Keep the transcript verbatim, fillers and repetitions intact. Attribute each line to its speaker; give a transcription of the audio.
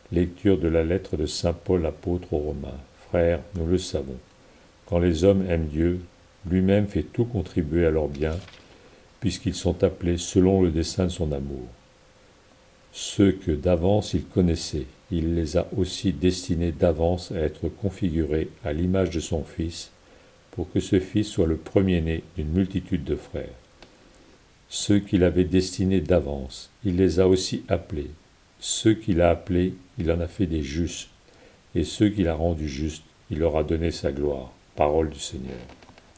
Speaker 1: Lecture de la lettre de saint Paul apôtre aux Romains. Frères, nous le savons, quand les hommes aiment Dieu, lui-même fait tout contribuer à leur bien, puisqu'ils sont appelés selon le dessein de son amour. Ceux que d'avance il connaissait, il les a aussi destinés d'avance à être configurés à l'image de son Fils, pour que ce Fils soit le premier-né d'une multitude de frères. Ceux qu'il avait destinés d'avance, il les a aussi appelés. Ceux qu'il a appelés, il en a fait des justes, et ceux qu'il a rendus justes, il leur a donné sa gloire. Parole du Seigneur.